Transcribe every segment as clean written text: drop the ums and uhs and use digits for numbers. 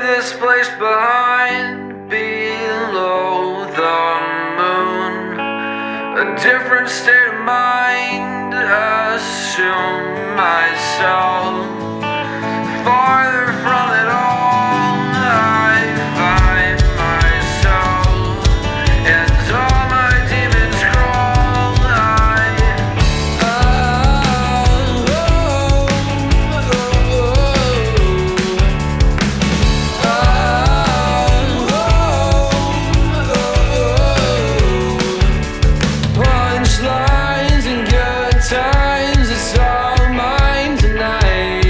this place behind, below the moon. A different state of mind, assume myself farther from it all. I find myself and all my demons crawl. Punchlines and good times, it's all mine tonight.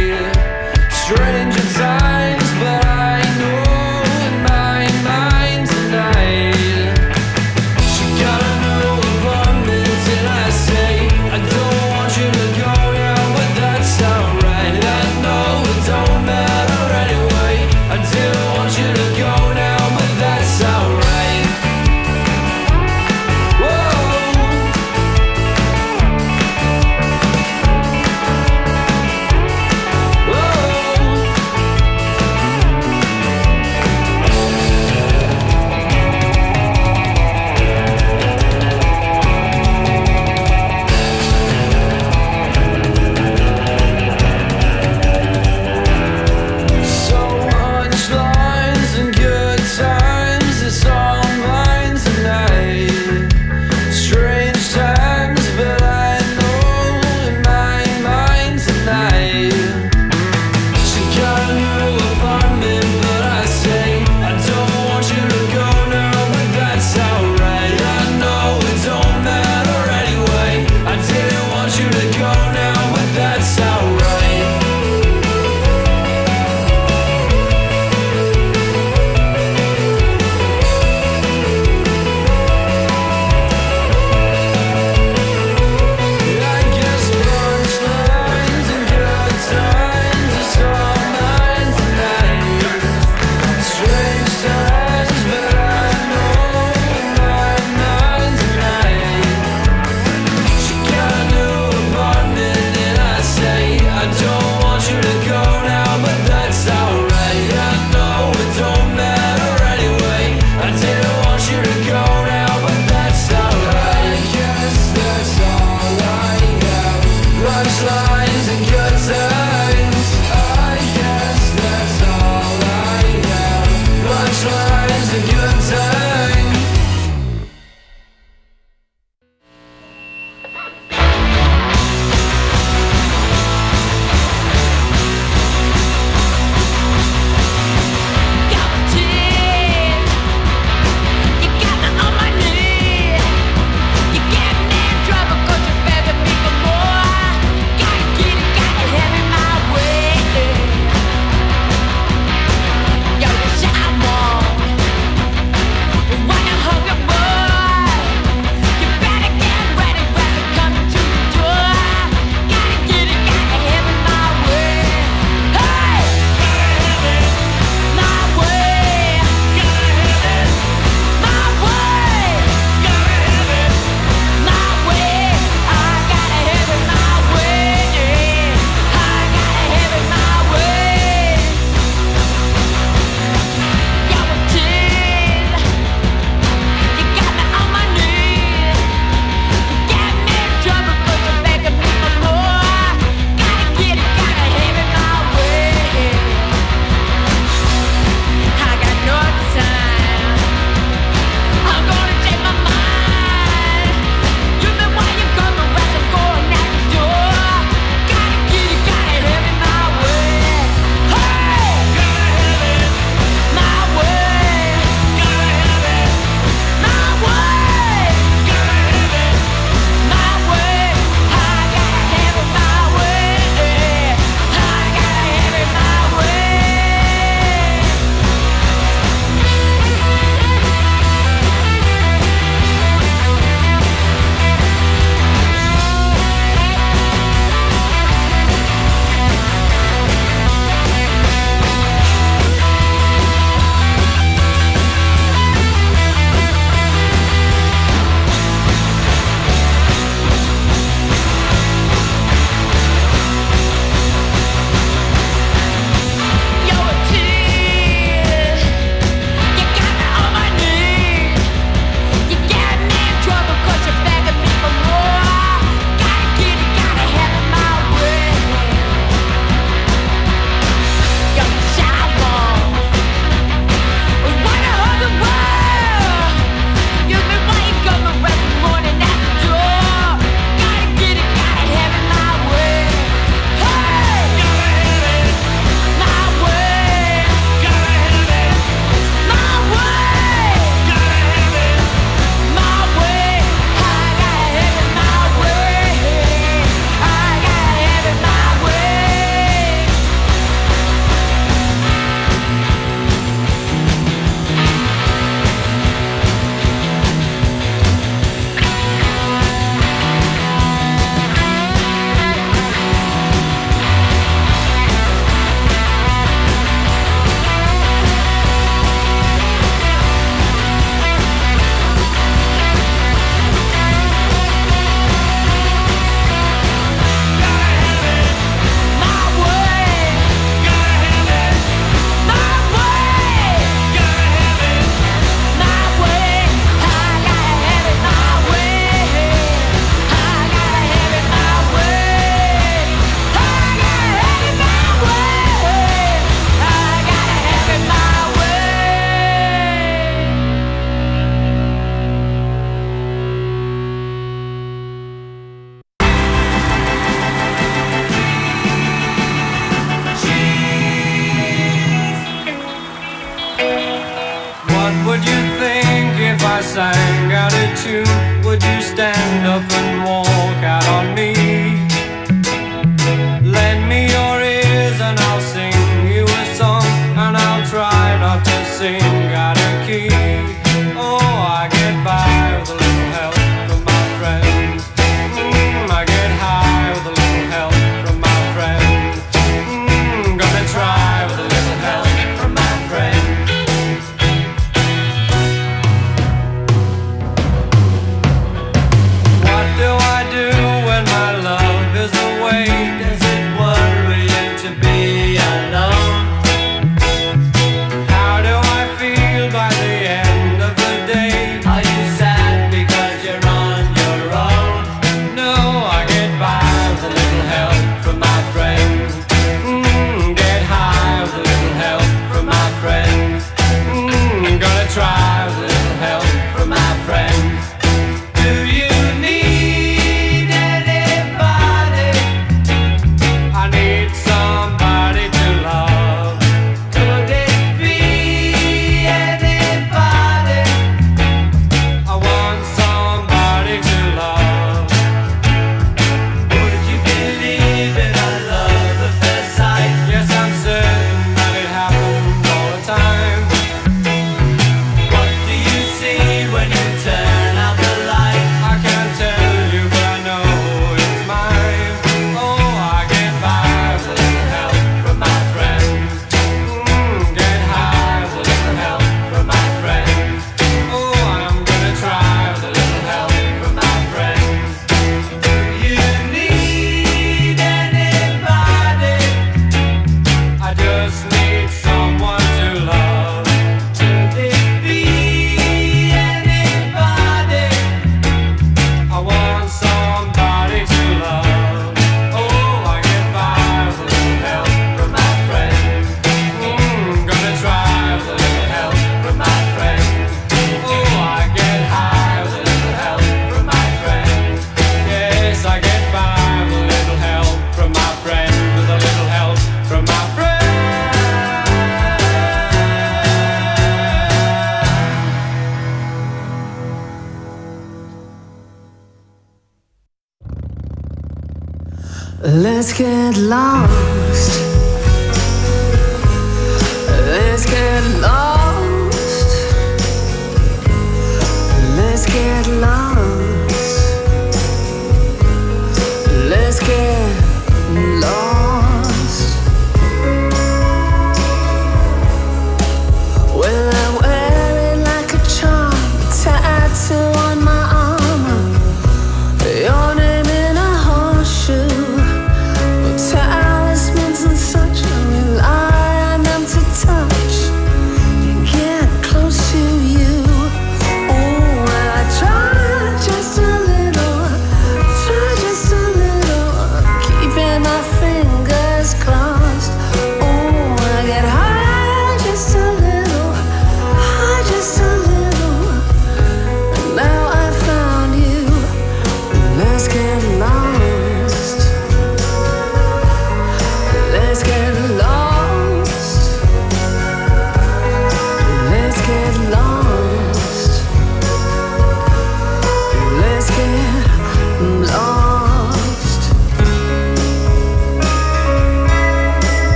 sang out a tune, would you stand up and walk out on me? Lend me your ears and I'll sing you a song, and I'll try not to sing out of key. Oh, I get by with a little help from my friends. I get high with a little help from my friends. Gonna try with a little help from my friends. What do I do when my love is away? Does it worry you to be alone? How do I feel by the end of the day? Are you sad because you're on your own? No, I get by with a little help from my friends. Get high with a little help from my friends. Gonna try with a little help from my friends. Do you need anybody? I need somebody to love. Could it be anybody? I want somebody to love. Would you believe in a love at first sight? Yes, I'm certain that it happens all the time. What do you see when you turn out the light? I can't tell you, but I know it's mine. Oh, I get by with a little help from my friends. Get high with a little help from my friends. Oh, I'm gonna try with a little help from my friends. Do you need anybody? I just need someone to love. Could it be anybody? I want somebody to love. Oh, I get by with a little help from my friends. Gonna try with a little help from my friends. Oh, I get high with a little help from my friends. Yes, I get by with a little help from my friends. With a little help from my friends. Let's get lost. Let's get lost. Let's get lost. Let's get lost. Well, I wear it like a charm, tattoo on my armor. Your name in a horseshoe, talismans and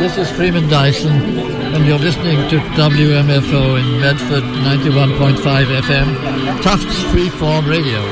This is Freeman Dyson, and you're listening to WMFO in Medford, 91.5 FM, Tufts Freeform Radio.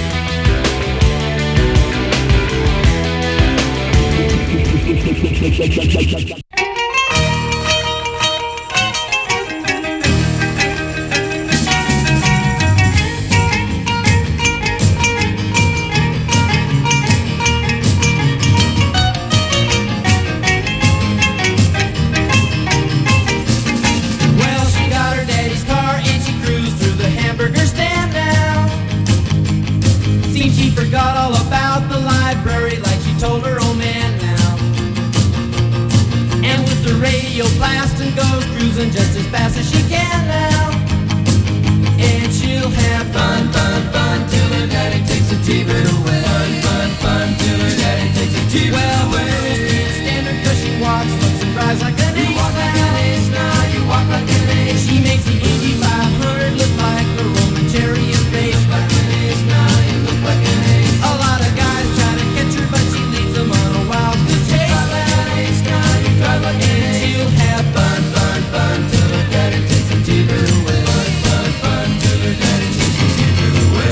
Just as fast as she can now. And she'll have fun, fun, fun till her daddy takes a T-bird away. Fun, fun, fun till her daddy takes a T-bird away. Well, the girls can't stand her 'cause she walks, looks and drives like an ace. You walk like an ace now, you walk like an ace. She makes the Indy 500 look like a Roman chariot race. Like an ace now, you look like an ace. A lot of guys try to catch her, but she leads them on a wild goose chase. Drive like an ace now, you drive like an ace. She'll have fun, fun, fun till her daddy takes a T-bird away. Fun, fun, fun till her daddy takes a T-bird away.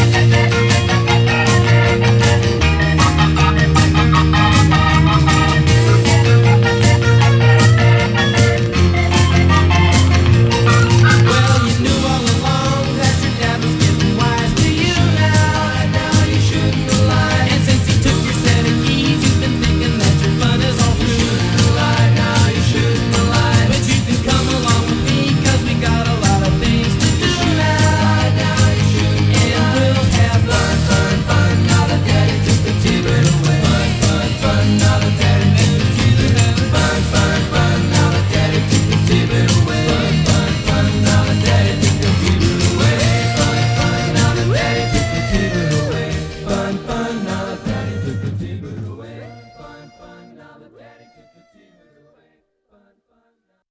Well, you knew all along that your dad was getting wise to you now. Now you shouldn't have lied. And since he took your set of keys, you've been thinking that your fun is all through. You shouldn't have lied. Now you shouldn't have lied. But you can come along with me 'cause we got a lot of things to do now. Now you shouldn't have lied. And we'll have fun, fun, fun. Now that daddy took the T-bird away. Fun, fun, fun. Now that daddy took the T-bird away. Fun, fun, fun. Now that daddy took the T-bird away. Fun, fun, fun. Now that daddy took the T-bird away. Fun, fun. Now that daddy took the T-bird away. Fun, fun. Now that daddy took the T-bird away. Fun, fun. Now that daddy took the T-bird away. Fun, fun.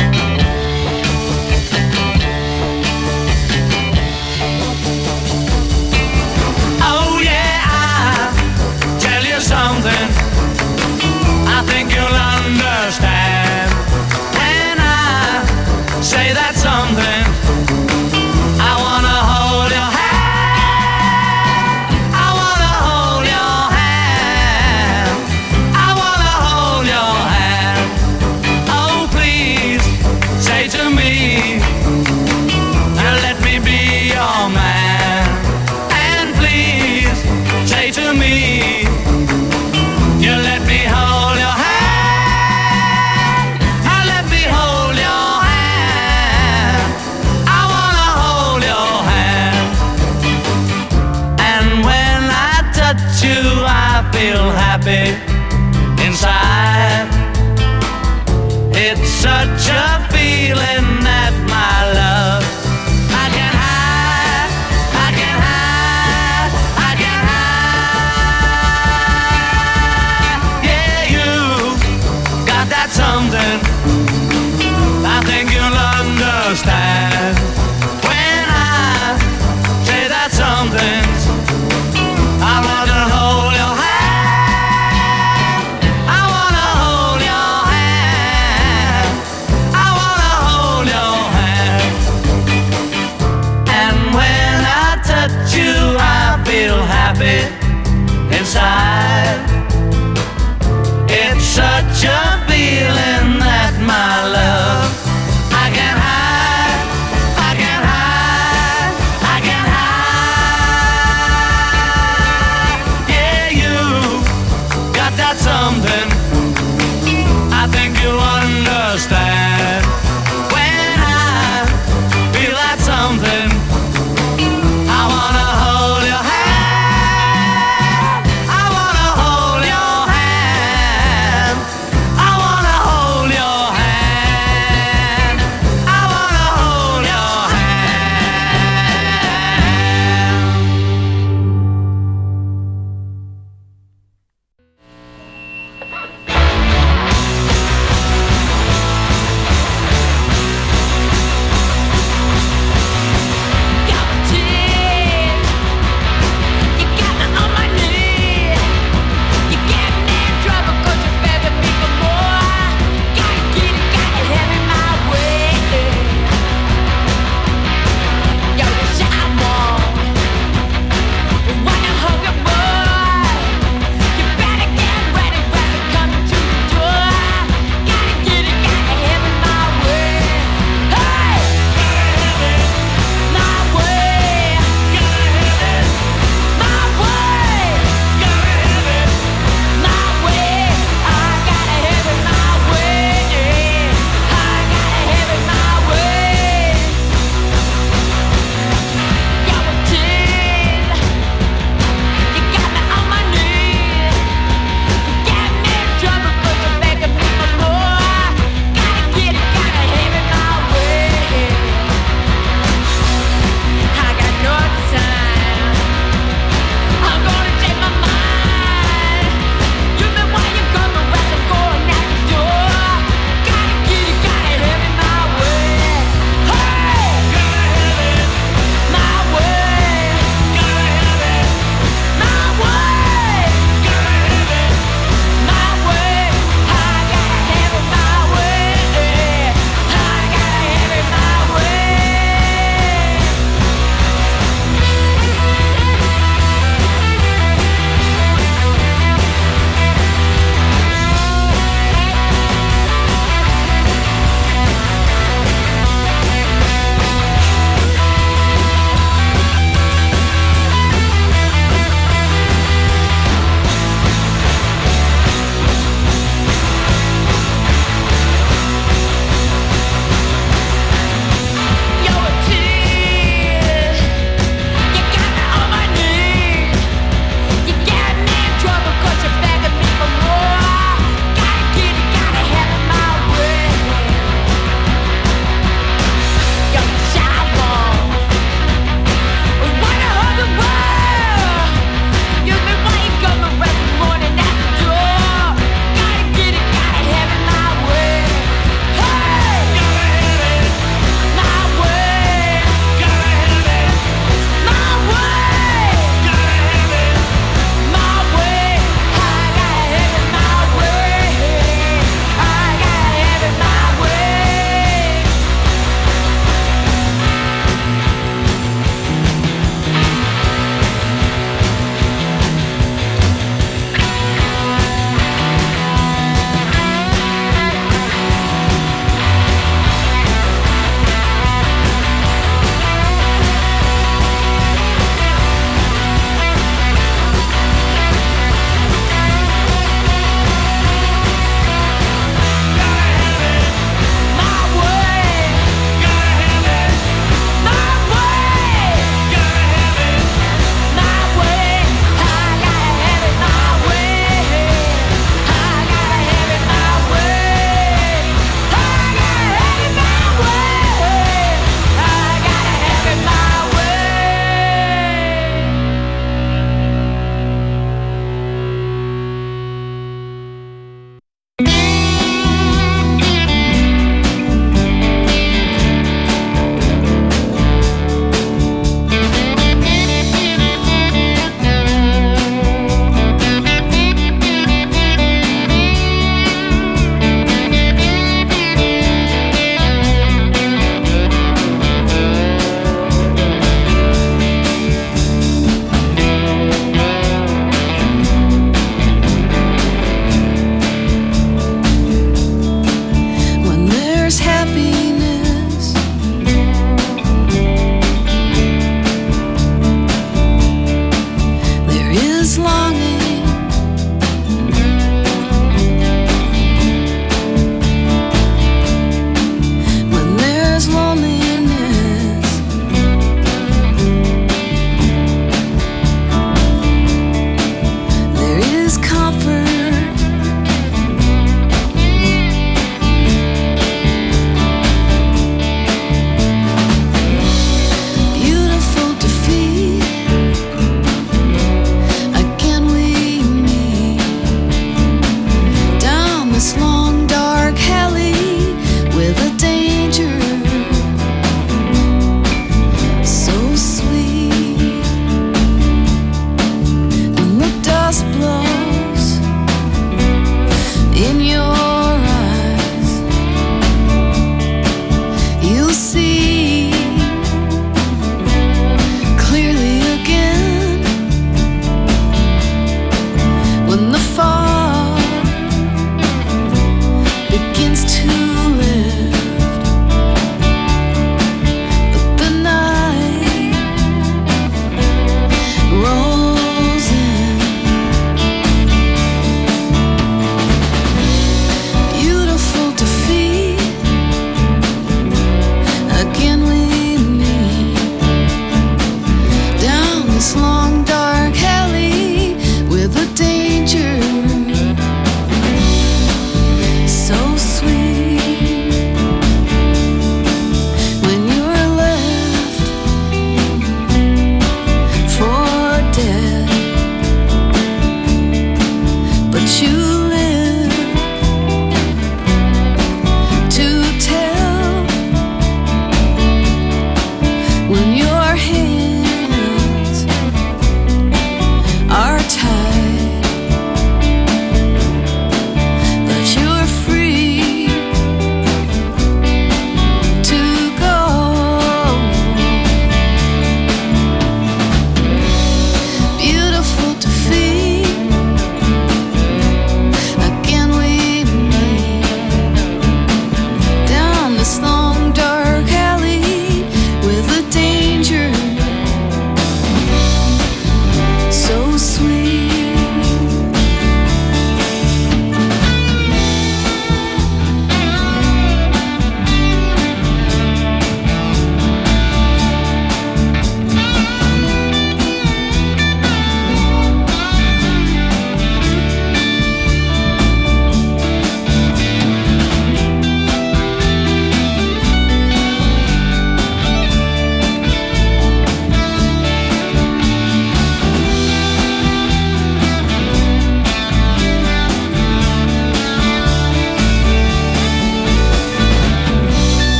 Oh yeah, I'll tell you something I think you'll understand when I say that something. I wanna hold your hand. I wanna hold your hand. I wanna hold your hand. Oh please, say to me, let me be your man. And please, say to me, you let me hold your hand. Let me hold your hand. I wanna hold your hand. And when I touch you, I feel happy inside. It's such a feeling that my love I can hide, I can hide, I can hide. Yeah, you got that something I think you'll understand when I say that something. I wanna hold your hand. I wanna hold your hand. I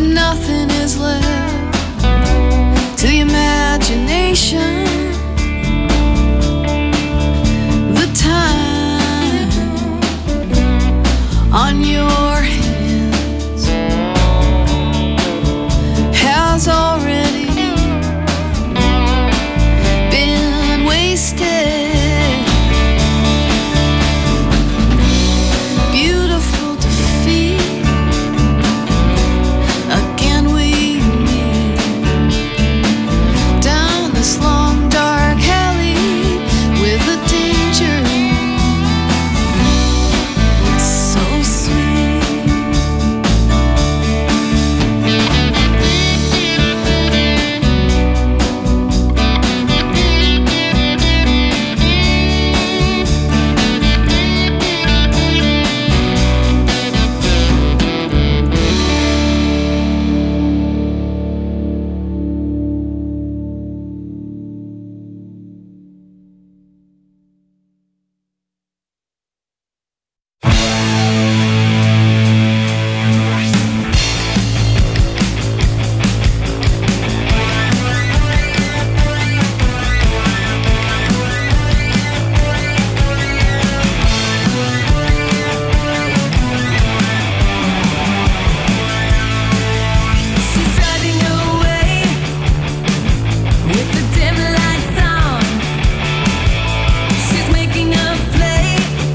nothing is left to the imagination. The time on your hands has already been wasted. Beautiful defeat. Again we meet down this long dark alley with the danger so sweet. She's driving away with the dim lights on. She's making a play.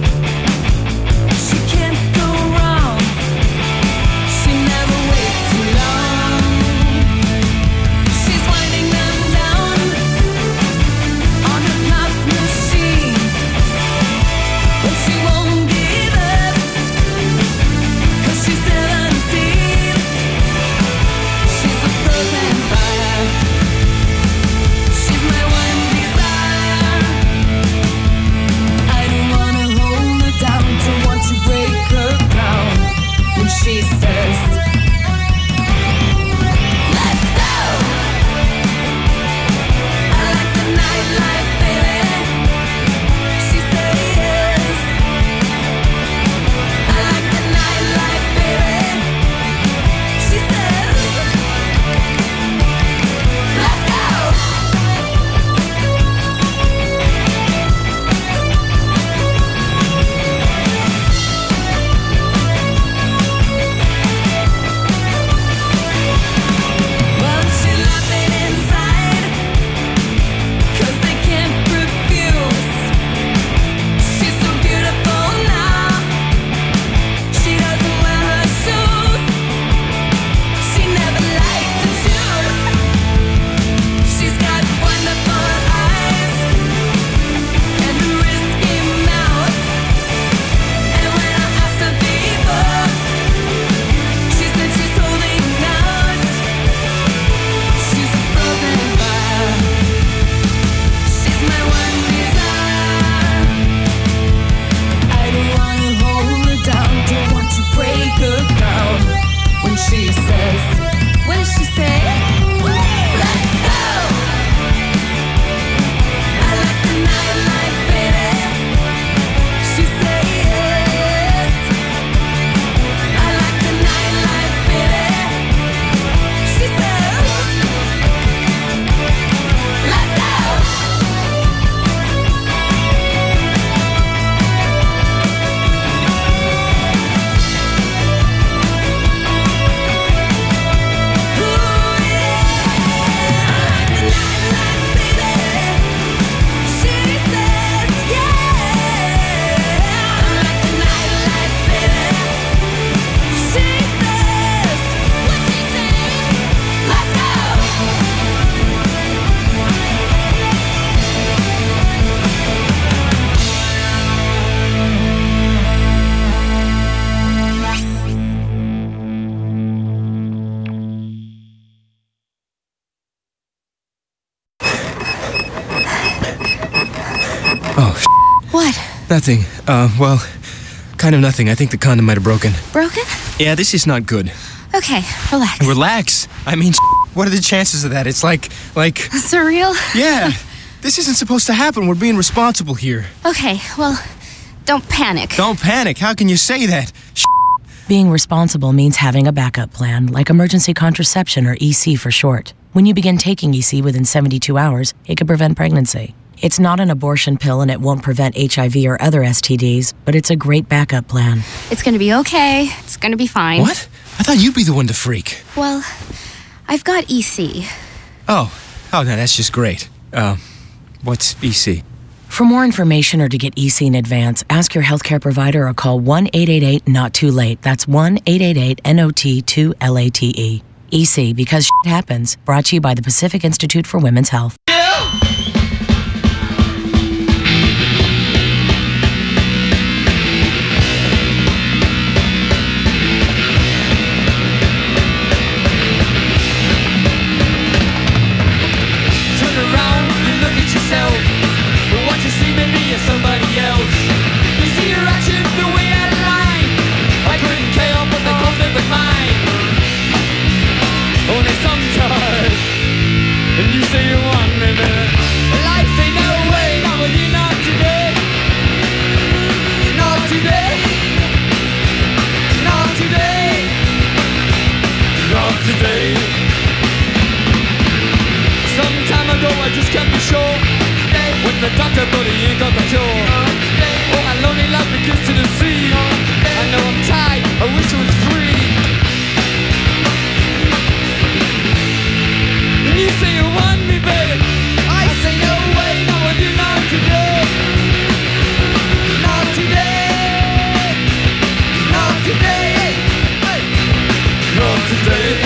She can't go wrong. She never waits too long. She's winding them down on her pop machine, but she won't give up 'cause she's 17. She's a frozen fire. She's my one desire. I don't wanna hold her down, don't want to break her crown. When she says, let's go. I like the nightlife, baby. She says yes. I like the nightlife, baby. She says, let's go. Well, she's laughing inside 'cause they can't refuse. She's so beautiful now. She doesn't wear her shoes. She never likes to choose. She's got wonderful eyes and a risky mouth. And when I asked her before, she said she's holding out. She's a frozen fire. She's my one desire. I don't wanna hold her down, don't want to break her crown. When she says, what does she say? Let's go. I like the nightlife, baby. She says yes. I like the nightlife, baby. She says, let's go. Ooh, yeah. The nightlife, baby. She says yeah. I like the nightlife, baby. She says, what she say? Let's go. Oh, What? nothing. Well, kind of nothing. I think the condom might have broken. Broken? Yeah, this is not good. Okay, relax. Relax. I mean, what are the chances of that? It's like, Surreal? yeah. This isn't supposed to happen. We're being responsible here. Okay, well, don't panic. Don't panic. How can you say that? Being responsible means having a backup plan, like emergency contraception or EC for short. When you begin taking EC within 72 hours, it can prevent pregnancy. It's not an abortion pill and it won't prevent HIV or other STDs, but it's a great backup plan. It's gonna be okay. It's gonna be fine. What? I thought you'd be the one to freak. Well, I've got EC. Oh, no, that's just great. What's EC? For more information or to get EC in advance, ask your healthcare provider or call 1-888-NOT-TOO-LATE. That's 1-888-NOT-2-LATE. EC, because shit happens. Brought to you by the Pacific Institute for Women's Health. Somebody else. You see your actions the way out of line. I couldn't care but they conflict with mine. Only sometimes. And you say you want me, but life ain't no way. Not with you, not today. Not today. Not today. Not today. Some time ago I just can't be sure. With the doctor, but he ain't got the cure. Oh, my lonely life begins to the sea. I know I'm tired, I wish I was free. And you say you want me, baby. I say no way, not with you, not today. Not today. Not today. Hey. Not today.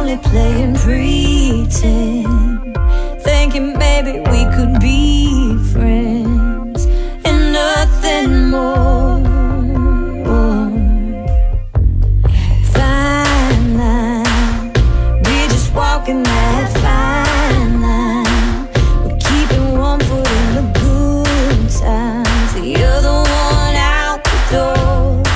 only playing pretend, thinking maybe we could be friends and nothing more. Fine line, we're just walking that fine line. We're keeping one foot in the good times, the other one out the door.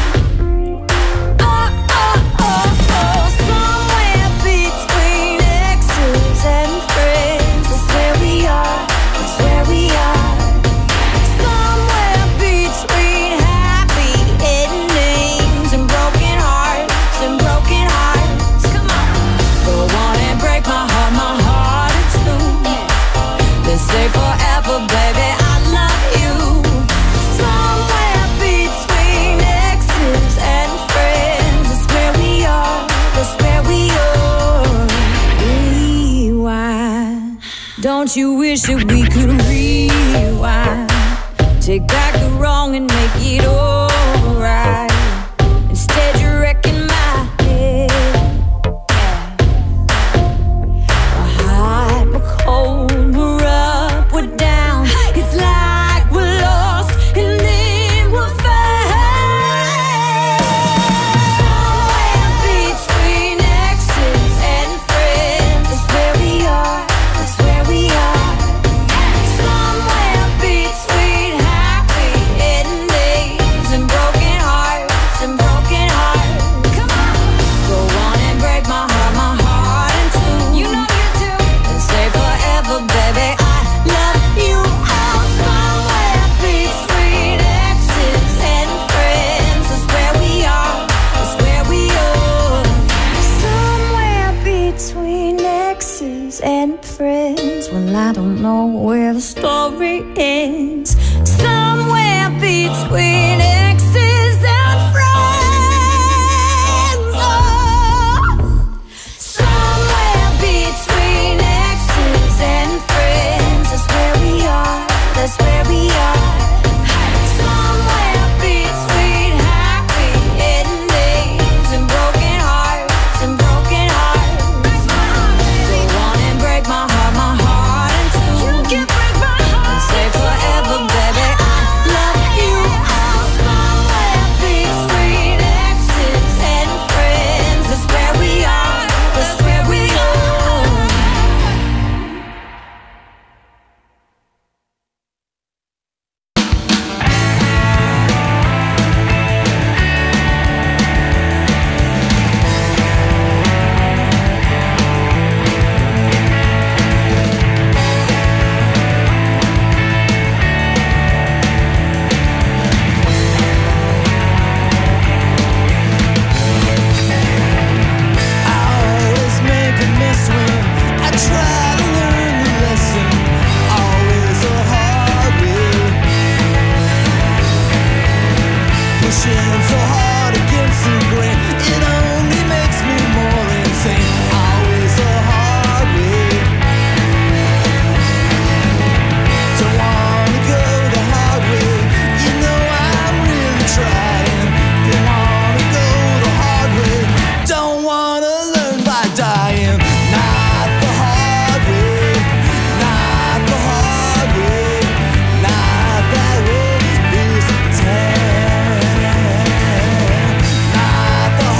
Don't you wish that we could rewind, take back the wrong and make it alright? Instead you're wrecking my head. We're hot, we're cold, we're up, we're down. It's like we're lost and then we're found. Somewhere between exes and friends, that's where we are. That's where we are. Somewhere between happy endings and broken hearts and broken hearts. Come on, go on and break my heart in two. You know you do. And say forever, baby, I love you. Oh, somewhere between exes and friends, that's where we are. That's where we are. Somewhere between exes and friends. Well, I don't know where the story ends. Somewhere between exes and friends. Oh. Somewhere between exes and friends. That's where we are. That's where we are. Somewhere between happy endings and broken hearts and broken hearts. Go on and break my heart in two. You can break my heart and say forever, baby, I love you. Oh, somewhere between exes and friends, that's where we are. That's where we are. I always make a mess when I try to learn the lesson. Always a hard way. Pushing so hard against the grain, it only makes me more insane. Always a hard way. Don't wanna go the hard way. You know I'm really trying. Don't wanna go the hard way. Don't wanna learn by dying. Not the hard way. Not the hard way. Not that way this time. Not the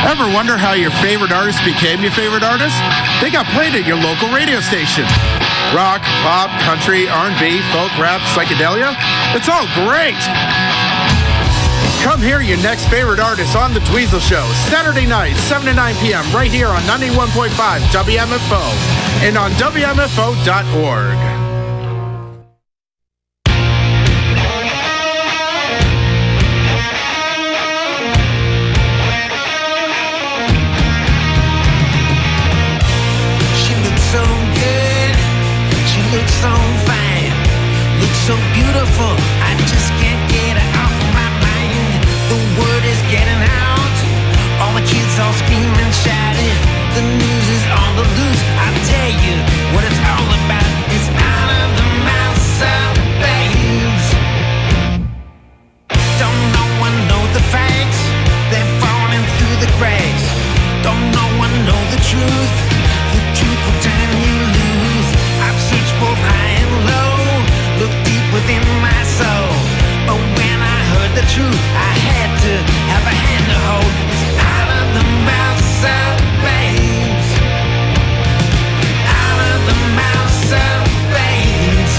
Ever wonder how your favorite artist became your favorite artist? They got played at your local radio station. Rock, pop, country, R&B, folk, rap, psychedelia. It's all great. Come hear your next favorite artist on The Dweezil Show, Saturday night, 7 to 9 p.m. right here on 91.5 WMFO and on WMFO.org. She looks so good, she looks so fine, looks so beautiful, I just can't get her off my mind. The word is getting out, all the kids all screaming, shouting, the news is on the loose. I'll tell you what it's all about, it's out of the mouths of babes. Don't no one know the facts, they're falling through the cracks. Don't no one know the truth will turn you loose. I've searched both high and low, looked deep within my soul, but when I heard the truth, I had to have a hand to hold. It's out of the mouths of babes, out of the mouths of babes.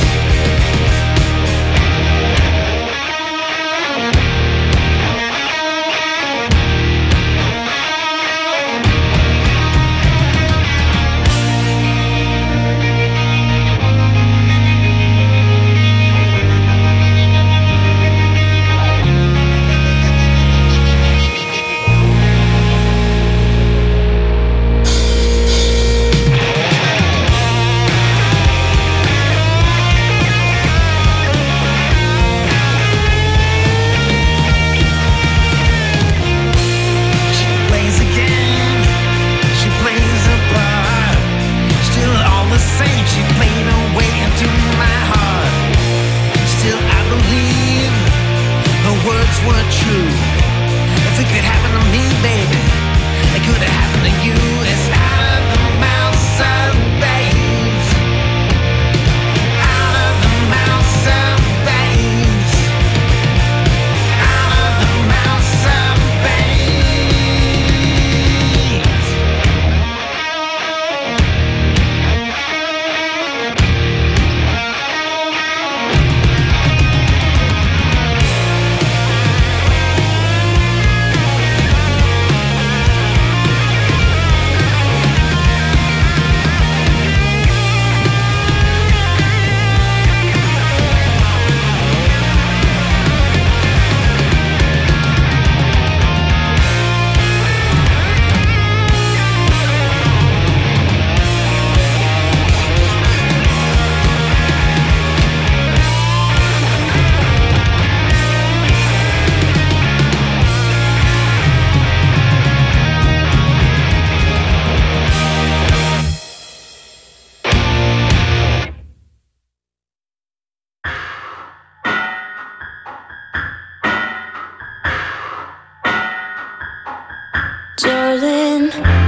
Darling,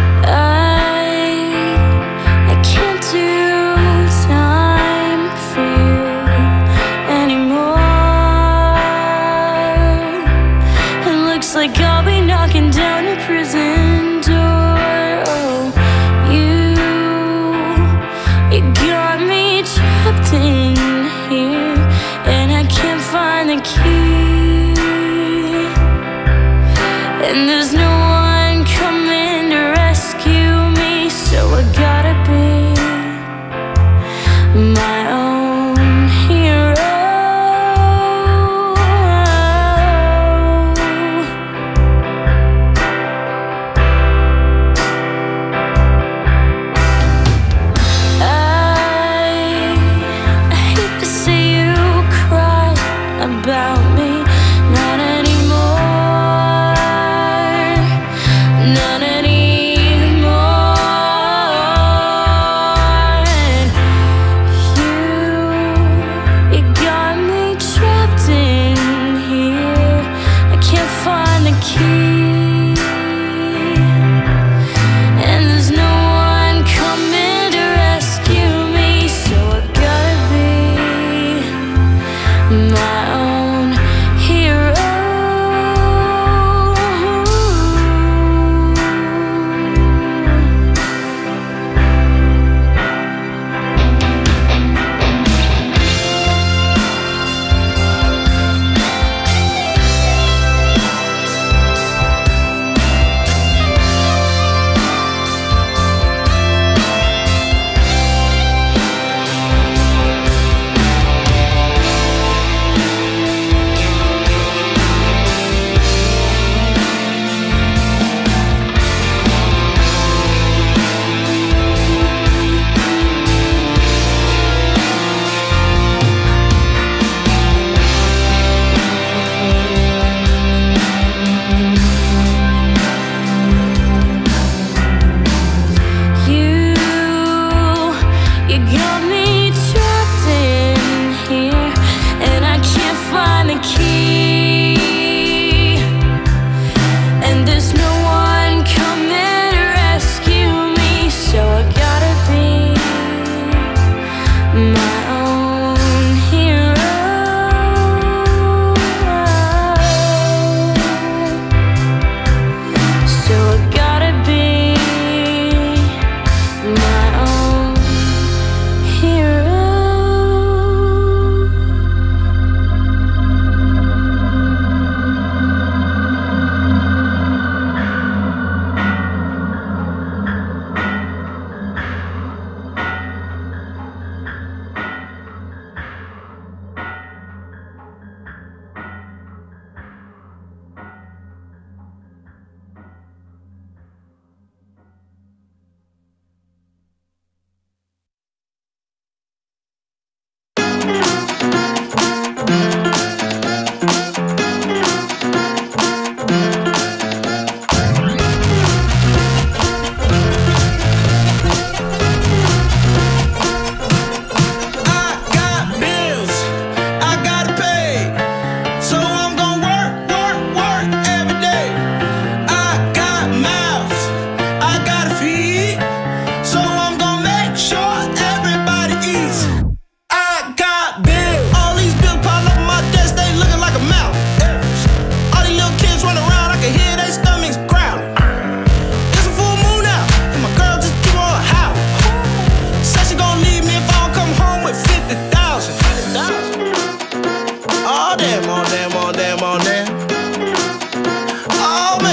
I can't do time for you anymore. It looks like I'll be knocking down your prison door. Oh, you got me trapped in here, and I can't find the key. And there's no one coming to rescue me, so I gotta be my own hero. I hate to see you cry about me, not anymore.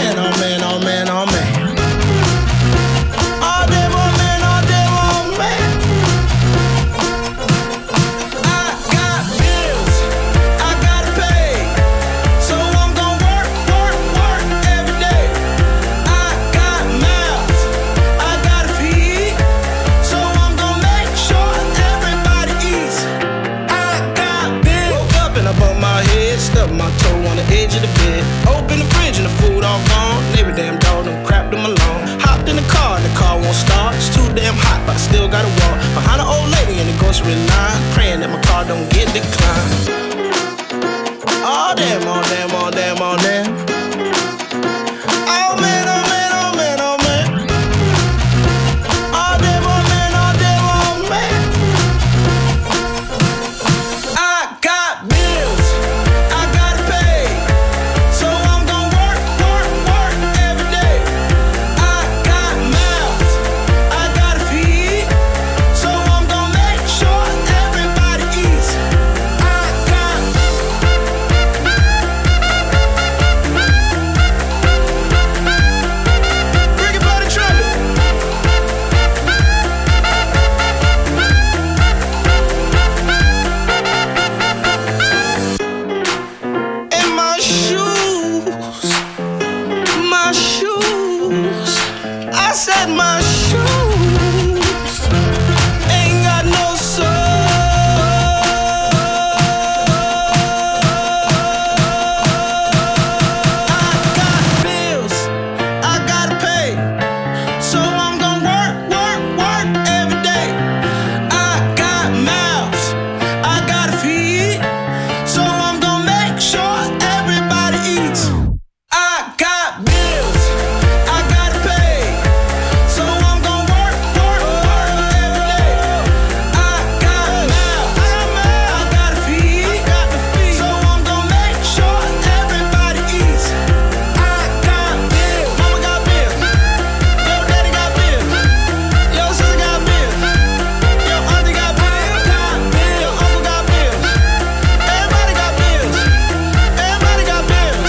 man, oh man, oh man, oh man. All day, oh man, all day, oh man. I got bills, I gotta pay, so I'm gonna work, work, work every day. I got mouths, I gotta feed, so I'm gonna make sure everybody eats. I got bills up and above my head, stubbed my toe on the edge of the bed. Open the fridge and the food all gone. Neighbor damn dog done crapped them alone. Hopped in the car and the car won't start. It's too damn hot, but I still gotta walk behind an old lady in the grocery line, praying that my car don't get declined. Oh damn, oh damn, oh damn, oh damn. Oh man, oh man, oh man, oh man. Oh damn, oh man, oh damn, oh man. I got bills, I gotta pay, so I'm gonna work, work, work every day. I got mouths, I gotta feed, so I'm gonna make sure everybody eats. I got Ricky Bobby Trumpet. In my shoes, my shoes. I said my shoes ain't got no I got bills, I gotta pay, so I'm gonna work, work, work every day. I got mouths, I gotta feed, so I'm gonna make sure everybody eats. I got bills, I gotta pay, so I'm gonna work, work, work every day. I got mouths, I gotta feed, so I'm gonna make sure everybody eats. I got bills, mama got bills, yo daddy got bills, yo sister got bills, yo auntie got bills, yo uncle got bills, everybody got bills, everybody got bills.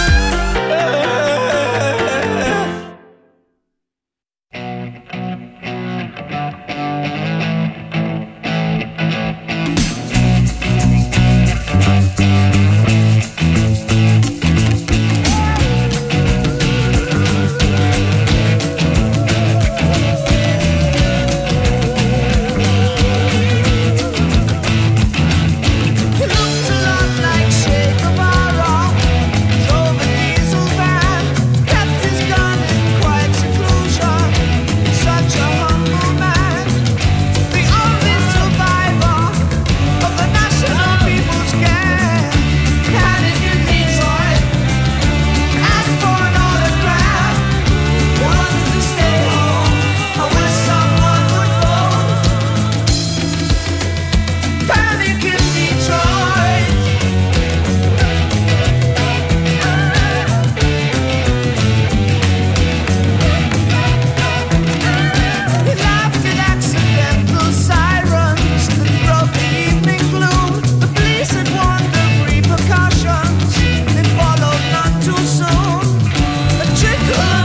He looked a lot like Che Guevara, drove a diesel van, kept his gun in quiet seclusion, such a humble man, the only survivor of the National People's Gang. Panic in Detroit, asked for an autograph, wanted to stay home, I wish someone would phone. Panic in Detroit. He laughed at accidental sirens that broke the evening gloom. The police had warned of repercussions. They followed none too soon. A trickle